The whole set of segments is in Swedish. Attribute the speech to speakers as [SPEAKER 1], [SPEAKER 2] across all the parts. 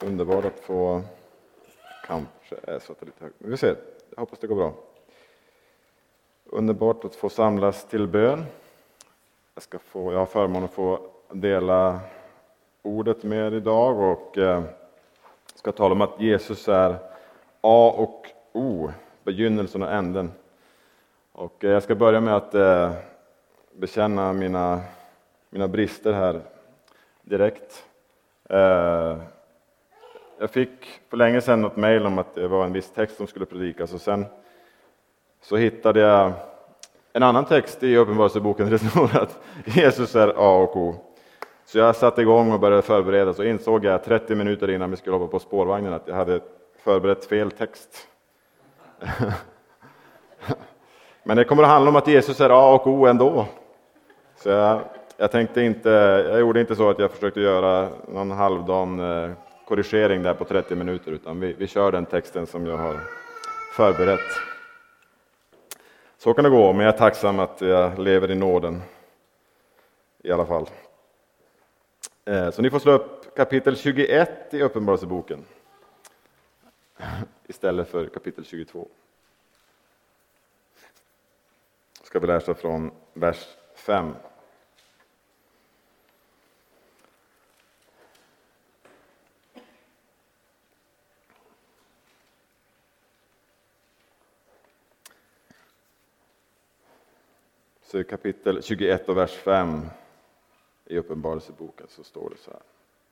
[SPEAKER 1] Underbart att få, kanske är så att det är lite högt, men vi ser, jag hoppas det går bra. Underbart att få samlas till bön. Jag har förmånen att få dela ordet med er idag och ska tala om att Jesus är A och O, begynnelsen och änden. Och jag ska börja med att bekänna mina brister här direkt. Jag fick för länge sedan något mejl om att det var en viss text som skulle predikas, och sen så hittade jag en annan text i Uppenbarelseboken där det står att Jesus är A och O. Så jag satte igång och började förbereda, så insåg jag 30 minuter innan vi skulle hoppa på spårvagnen att jag hade förberett fel text. Men det kommer att handla om att Jesus är A och O ändå. Så jag gjorde inte så att jag försökte göra någon halvdan korrigering där på 30 minuter, utan vi kör den texten som jag har förberett. Så kan det gå, men jag är tacksam att jag lever i nåden i alla fall. Så ni får slå upp kapitel 21 i Uppenbarelseboken istället för kapitel 22. Ska vi läsa från vers 5. Så i kapitel 21 och vers 5 i Uppenbarelseboken så står det så här.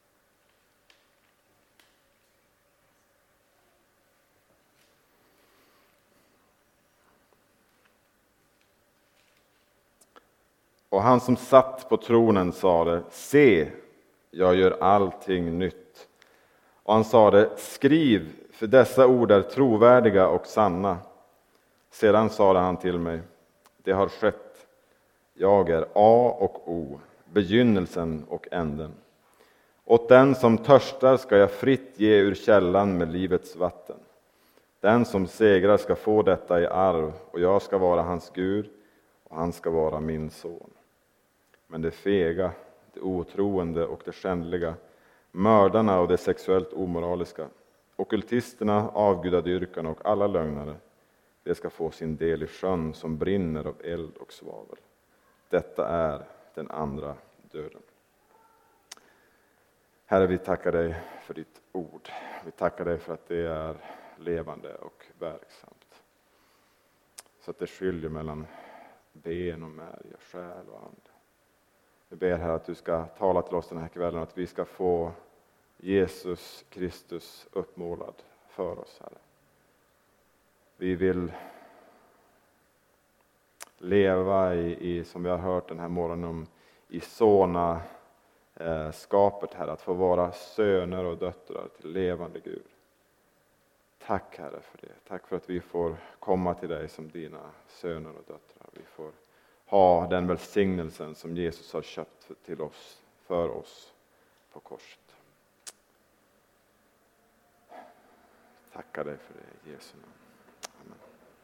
[SPEAKER 1] Och han som satt på tronen sade: se, jag gör allting nytt. Och han sade: skriv, för dessa ord är trovärdiga och sanna. Sedan sade han till mig: det har skett. Jag är A och O, begynnelsen och änden. Åt den som törstar ska jag fritt ge ur källan med livets vatten. Den som segrar ska få detta i arv, och jag ska vara hans Gud, och han ska vara min son. Men det fega, det otroende och det skändliga, mördarna och det sexuellt omoraliska, ockultisterna, avgudadyrkarna och alla lögnare, det ska få sin del i sjön som brinner av eld och svavel. Detta är den andra döden. Herre, vi tackar dig för ditt ord. Vi tackar dig för att det är levande och verksamt. Så att det skiljer mellan ben och märg, själ och ande. Vi ber här att du ska tala till oss den här kvällen, att vi ska få Jesus Kristus uppmålad för oss, Herre. Vi vill leva i som vi har hört den här morgonen om, i såna skapet, Herre, att få vara söner och döttrar till levande Gud. Tack, Herre, för det. Tack för att vi får komma till dig som dina söner och döttrar. Vi får ha den välsignelsen som Jesus har köpt till oss, för oss på korset. Tackar dig för det, i Jesu namn. Amen.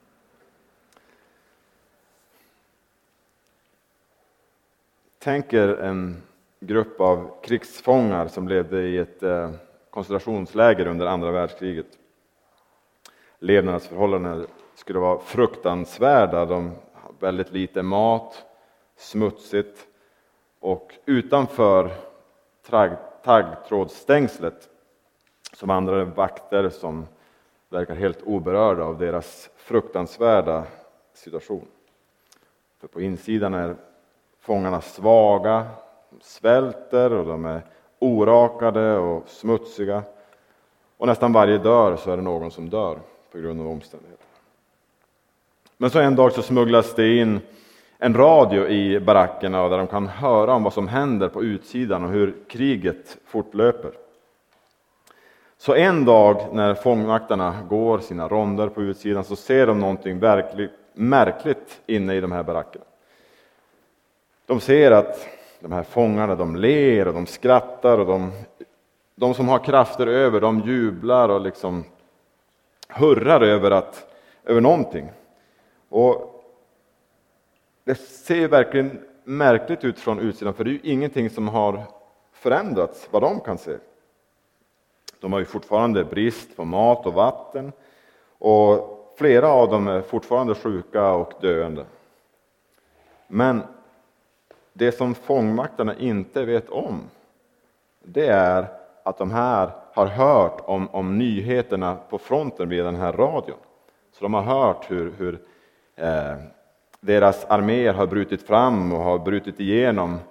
[SPEAKER 1] Tänk er en grupp av krigsfångar som levde i ett koncentrationsläger under andra världskriget. Levnadsförhållanden skulle vara fruktansvärda. De har väldigt lite mat, smutsigt, och utanför taggtrådsstängslet så vandrade vakter som verkar helt oberörda av deras fruktansvärda situation. För på insidan är fångarna svaga, de svälter och de är orakade och smutsiga. Och nästan varje dag så är det någon som dör på grund av omständigheter. Men så en dag så smugglas det in en radio i barackerna där de kan höra om vad som händer på utsidan och hur kriget fortlöper. Så en dag när fångvaktarna går sina ronder på utsidan så ser de någonting verkligt märkligt inne i de här barackerna. De ser att de här fångarna, de ler och de skrattar, och de som har krafter över, de jublar och liksom hurrar över någonting. Och det ser verkligen märkligt ut från utsidan, för det är ju ingenting som har förändrats vad de kan se. De har ju fortfarande brist på mat och vatten, och flera av dem är fortfarande sjuka och döende. Men det som fångvaktarna inte vet om, det är att de här har hört om nyheterna på fronten via den här radion. Så de har hört hur deras arméer har brutit fram och har brutit igenom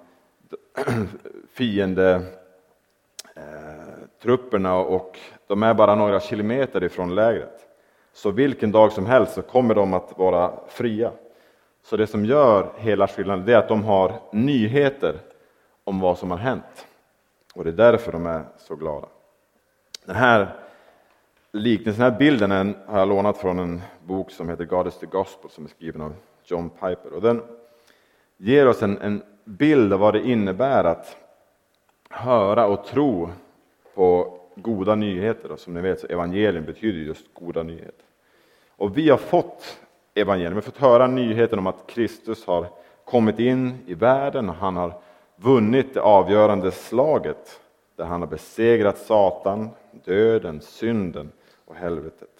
[SPEAKER 1] trupperna, och de är bara några kilometer ifrån lägret. Så vilken dag som helst så kommer de att vara fria. Så det som gör hela skillnaden, det är att de har nyheter om vad som har hänt. Och det är därför de är så glada. Den här liknelsen, den här bilden har jag lånat från en bok som heter God is the Gospel, som är skriven av John Piper. Och den ger oss en bild av vad det innebär att höra och tro på goda nyheter. Och som ni vet så evangelium betyder just goda nyheter. Och vi har fått evangelium, vi har fått höra nyheten om att Kristus har kommit in i världen och han har vunnit det avgörande slaget där han har besegrat Satan, döden, synden och helvetet.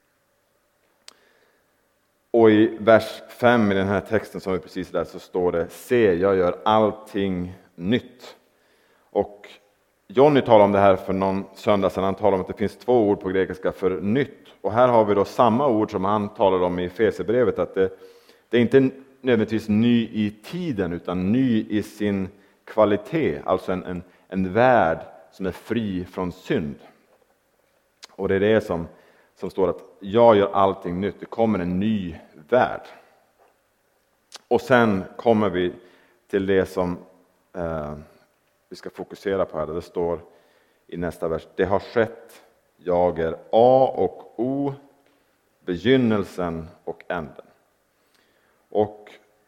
[SPEAKER 1] Och i vers 5 i den här texten som vi precis läste så står det: se, jag gör allting nytt. Och Johnny talade om det här för någon söndag sedan. Han talade om att det finns 2 ord på grekiska för nytt. Och här har vi då samma ord som han talade om i Efesierbrevet, att det är inte nödvändigtvis ny i tiden utan ny i sin kvalitet. Alltså en värld som är fri från synd. Och det är det som står att jag gör allting nytt. Det kommer en ny värld. Och sen kommer vi till det som vi ska fokusera på här. Det står i nästa vers: det har skett, jag är A och O, begynnelsen och änden. Och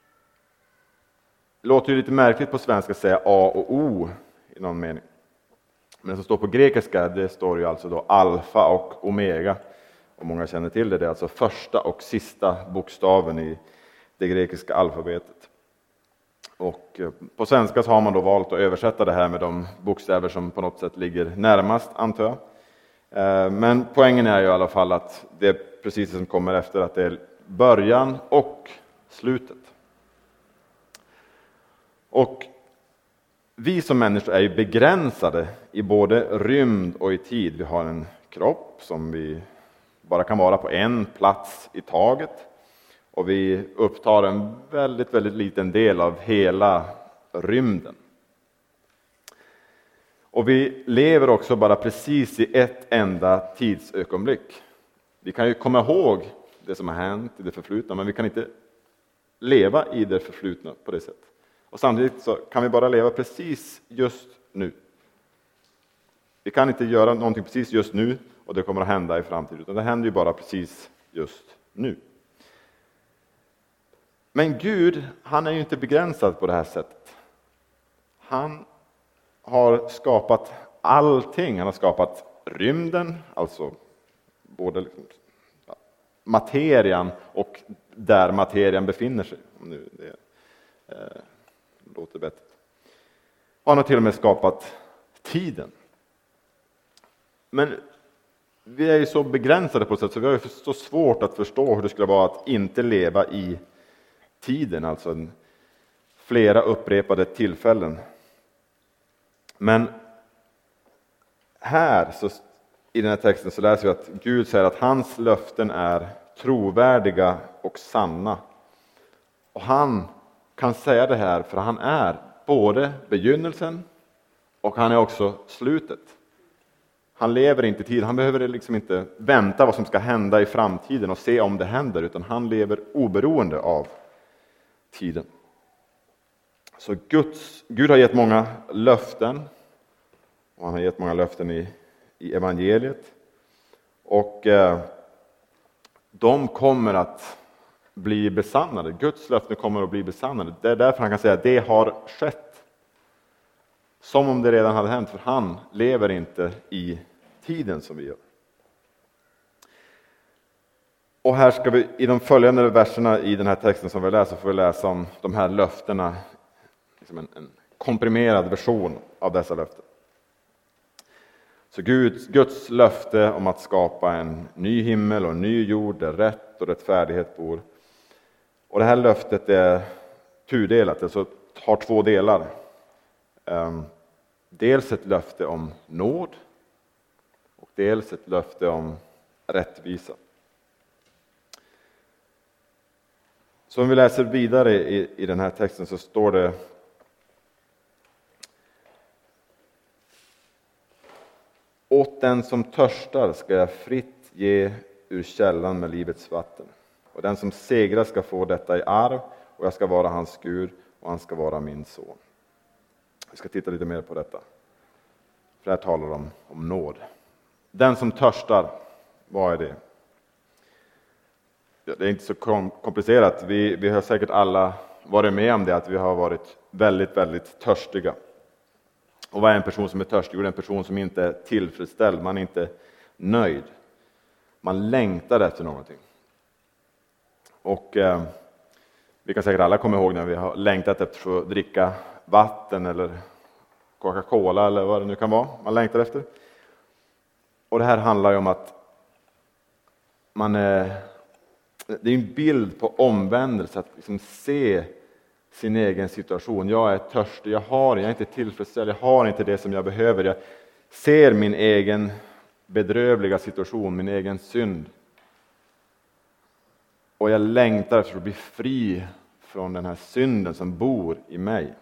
[SPEAKER 1] det låter ju lite märkligt på svenska att säga A och O i någon mening. Men det som står på grekiska, det står ju alltså då alfa och omega. Och många känner till det, det är alltså första och sista bokstaven i det grekiska alfabetet. Och på svenska så har man då valt att översätta det här med de bokstäver som på något sätt ligger närmast, antar jag. Men poängen är ju i alla fall att det är precis det som kommer efter, att det är början och slutet. Och vi som människor är ju begränsade i både rymd och i tid. Vi har en kropp som vi bara kan vara på en plats i taget. Och vi upptar en väldigt, väldigt liten del av hela rymden. Och vi lever också bara precis i ett enda tidsögonblick. Vi kan ju komma ihåg det som har hänt i det förflutna, men vi kan inte leva i det förflutna på det sättet. Och samtidigt så kan vi bara leva precis just nu. Vi kan inte göra någonting precis just nu och det kommer att hända i framtiden, utan det händer ju bara precis just nu. Men Gud, han är ju inte begränsad på det här sättet. Han har skapat allting. Han har skapat rymden, alltså både liksom materian och där materian befinner sig. Om nu det låter bättre. Han har till och med skapat tiden. Men vi är ju så begränsade på ett sätt så vi har ju så svårt att förstå hur det skulle vara att inte leva i tiden, alltså flera upprepade tillfällen. Men här så, i den här texten så läser vi att Gud säger att hans löften är trovärdiga och sanna. Och han kan säga det här för han är både begynnelsen och han är också slutet. Han lever inte i tid, han behöver liksom inte vänta vad som ska hända i framtiden och se om det händer, utan han lever oberoende av tiden. Så Gud har gett många löften, och han har gett många löften i evangeliet. Och de kommer att bli besannade. Guds löften kommer att bli besannade. Det är därför han kan säga att det har skett. Som om det redan hade hänt, för han lever inte i tiden som vi gör. Och här ska vi i de följande verserna i den här texten som vi läser, får vi läsa om de här löftena, liksom en komprimerad version av dessa löften. Så Guds löfte om att skapa en ny himmel och en ny jord där rätt och rättfärdighet bor. Och det här löftet är tudelat, alltså har två delar. Dels ett löfte om nåd och dels ett löfte om rättvisa. Så om vi läser vidare i den här texten så står det: åt den som törstar ska jag fritt ge ur källan med livets vatten. Och den som segrar ska få detta i arv, och jag ska vara hans Gud och han ska vara min son. Vi ska titta lite mer på detta. För här talar de om nåd. Den som törstar, vad är det? Det är inte så komplicerat. Vi har säkert alla varit med om det, att vi har varit väldigt, väldigt törstiga. Och vad är en person som är törstig? Jo, det är en person som inte är tillfredsställd. Man är inte nöjd. Man längtar efter någonting. Och vi kan säkert alla komma ihåg när vi har längtat efter att dricka vatten eller Coca-Cola eller vad det nu kan vara man längtar efter. Och det här handlar ju om att det är en bild på omvändelse, att liksom se sin egen situation. Jag är törstig, jag är inte tillfredsställd, jag har inte det som jag behöver. Jag ser min egen bedrövliga situation, min egen synd. Och jag längtar efter att bli fri från den här synden som bor i mig.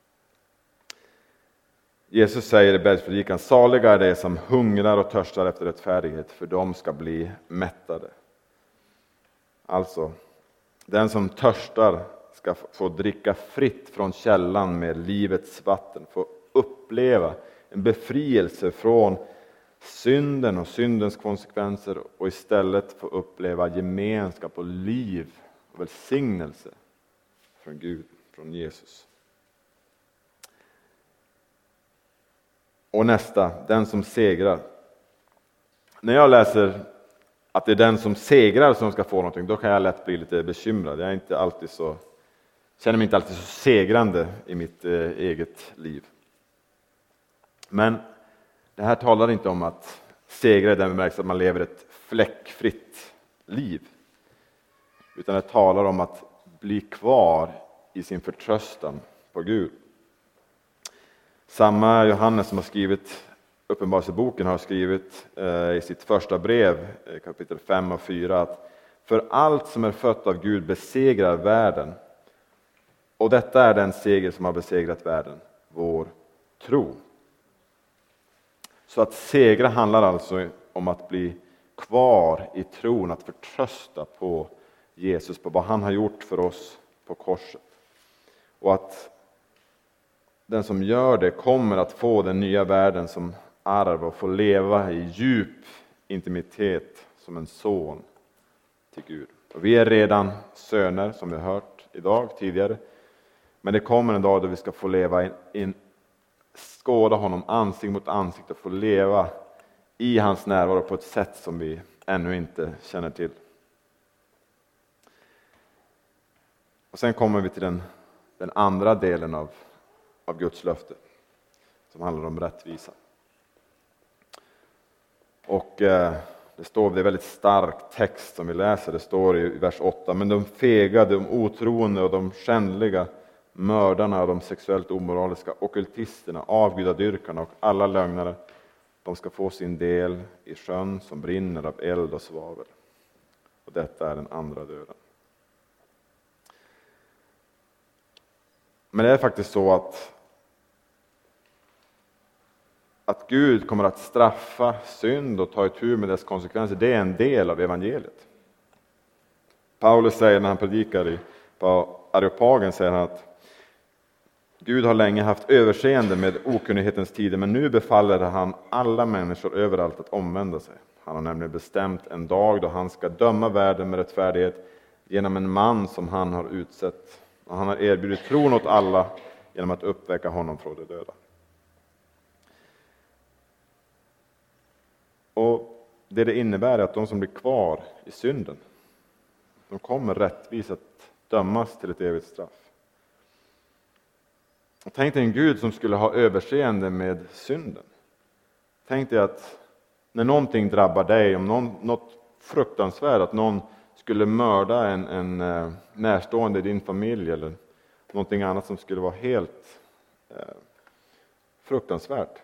[SPEAKER 1] Jesus säger i bergspredikan: saliga är de som hungrar och törstar efter rättfärdighet, för de ska bli mättade. Alltså, den som törstar ska få dricka fritt från källan med livets vatten, få uppleva en befrielse från synden och syndens konsekvenser, och istället få uppleva gemenskap och liv och välsignelse från Gud, från Jesus. Och nästa, den som segrar. När jag läser att det är den som segrar som ska få någonting, då kan jag lätt bli lite bekymrad. Jag är inte alltid känner mig inte alltid så segrande i mitt eget liv. Men det här talar inte om att segra i den bemärkelsen att man lever ett fläckfritt liv. Utan det talar om att bli kvar i sin förtröstan på Gud. Samma Johannes som har skrivit Uppenbarelseboken har skrivit i sitt första brev, kapitel 5 och 4, att för allt som är fött av Gud besegrar världen. Och detta är den seger som har besegrat världen, vår tro. Så att segra handlar alltså om att bli kvar i tron, att förtrösta på Jesus, på vad han har gjort för oss på korset. Och att den som gör det kommer att få den nya världen som arv och få leva i djup intimitet som en son till Gud. Och vi är redan söner, som vi har hört idag tidigare. Men det kommer en dag då vi ska få leva skåda honom ansikte mot ansikte och få leva i hans närvaro på ett sätt som vi ännu inte känner till. Och sen kommer vi till den andra delen av Guds löfte, som handlar om rättvisa. Och det är väldigt stark text som vi läser. Det står i vers 8: men de fega, de otroende och de skändliga, mördarna och de sexuellt omoraliska, ockultisterna, avgudadyrkarna och alla lögnare, de ska få sin del i sjön som brinner av eld och svavel. Och detta är den andra döden. Men det är faktiskt så att Gud kommer att straffa synd och ta itu med dess konsekvenser. Det är en del av evangeliet. Paulus säger när han predikar på Areopagen, säger han att Gud har länge haft överseende med okunnighetens tider, men nu befaller han alla människor överallt att omvända sig. Han har nämligen bestämt en dag då han ska döma världen med rättfärdighet genom en man som han har utsett. Och han har erbjudit tron åt alla genom att uppväcka honom från de döda. Och det innebär är att de som blir kvar i synden, de kommer rättvist att dömas till ett evigt straff. Och tänk dig en Gud som skulle ha överseende med synden. Tänk dig att när någonting drabbar dig, om något fruktansvärt, att någon skulle mörda en närstående i din familj eller någonting annat som skulle vara helt fruktansvärt.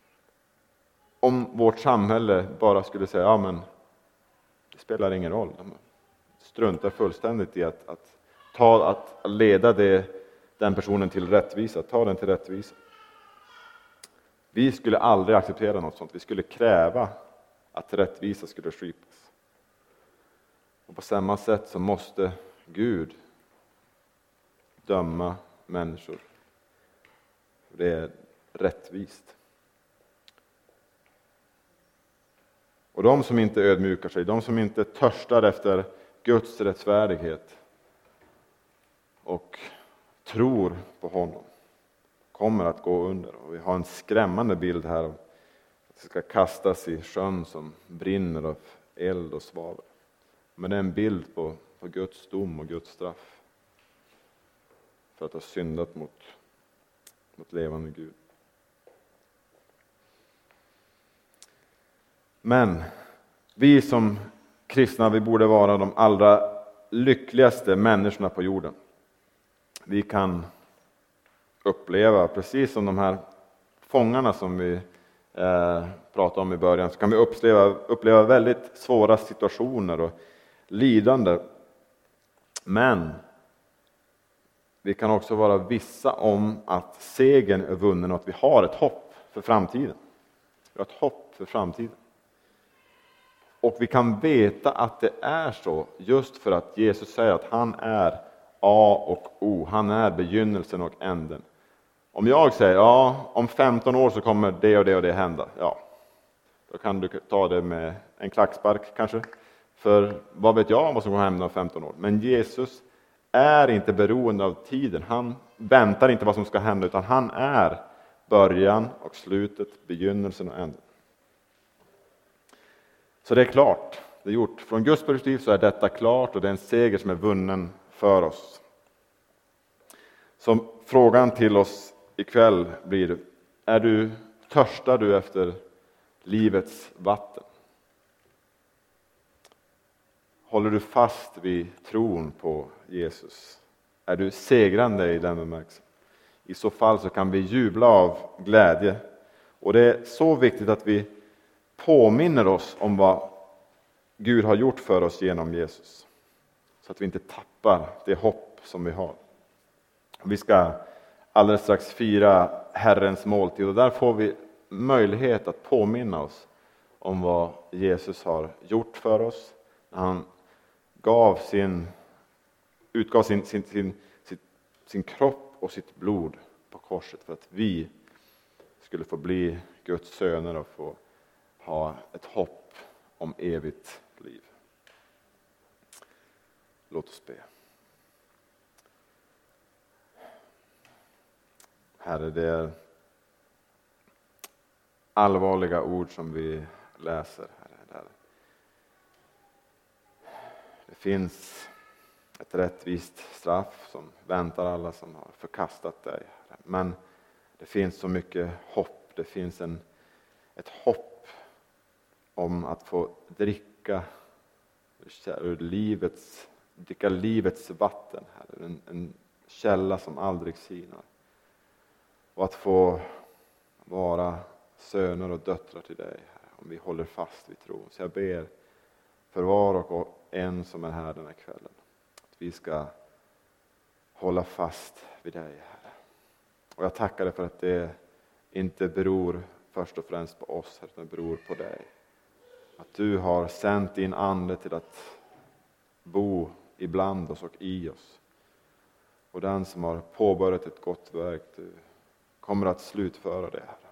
[SPEAKER 1] Om vårt samhälle bara skulle säga, ja men det spelar ingen roll. De struntar fullständigt i att leda den personen till rättvisa, ta den till rättvisa. Vi skulle aldrig acceptera något sånt. Vi skulle kräva att rättvisa skulle skipas. Och på samma sätt så måste Gud döma människor. Det är rättvist. Och de som inte ödmjukar sig, de som inte törstar efter Guds rättfärdighet och tror på honom, kommer att gå under. Och vi har en skrämmande bild här av att det ska kastas i sjön som brinner av eld och svavel. Men det är en bild på Guds dom och Guds straff för att ha syndat mot levande Gud. Men vi som kristna, vi borde vara de allra lyckligaste människorna på jorden. Vi kan uppleva, precis som de här fångarna som vi pratade om i början, så kan vi uppleva väldigt svåra situationer och lidande. Men vi kan också vara vissa om att segern är vunnen och att vi har ett hopp för framtiden. Vi har ett hopp för framtiden. Och vi kan veta att det är så just för att Jesus säger att han är A och O. Han är begynnelsen och änden. Om jag säger, ja, om 15 år så kommer det och det och det hända. Ja, då kan du ta det med en klackspark kanske. För vad vet jag vad som kommer hända om 15 år. Men Jesus är inte beroende av tiden. Han väntar inte vad som ska hända, utan han är början och slutet, begynnelsen och änden. Så det är klart, det är gjort. Från Guds perspektiv så är detta klart och det är en seger som är vunnen för oss. Så frågan till oss ikväll blir, törstar du efter livets vatten? Håller du fast vid tron på Jesus? Är du segrande i den bemärkelsen? I så fall så kan vi jubla av glädje. Och det är så viktigt att vi påminner oss om vad Gud har gjort för oss genom Jesus. Så att vi inte tappar det hopp som vi har. Vi ska alldeles strax fira Herrens måltid och där får vi möjlighet att påminna oss om vad Jesus har gjort för oss. När han utgav sin kropp och sitt blod på korset för att vi skulle få bli Guds söner och få ha ett hopp om evigt liv. Låt oss be. Herre, det är allvarliga ord som vi läser. Herre. Det finns ett rättvist straff som väntar alla som har förkastat dig. Herre. Men det finns så mycket hopp. Det finns ett hopp om att få dricka livets vatten. Herre. En källa som aldrig sinar. Och att få vara söner och döttrar till dig, Herre, om vi håller fast vid tron. Så jag ber för var och en som är här den här kvällen, att vi ska hålla fast vid dig, Herre. Och jag tackar dig för att det inte beror först och främst på oss, utan det beror på dig. Att du har sänt din ande till att bo ibland oss och i oss. Och den som har påbörjat ett gott verk, du kommer att slutföra det, Herre.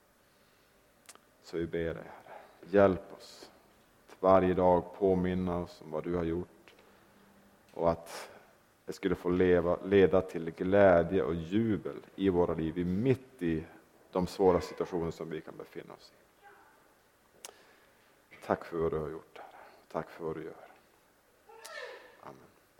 [SPEAKER 1] Så vi ber dig, Herre, hjälp oss att varje dag påminna oss om vad du har gjort. Och att det skulle få leda till glädje och jubel i våra liv, mitt i de svåra situationer som vi kan befinna oss i. Tack för vad du har gjort, Herre. Tack för vad du gör.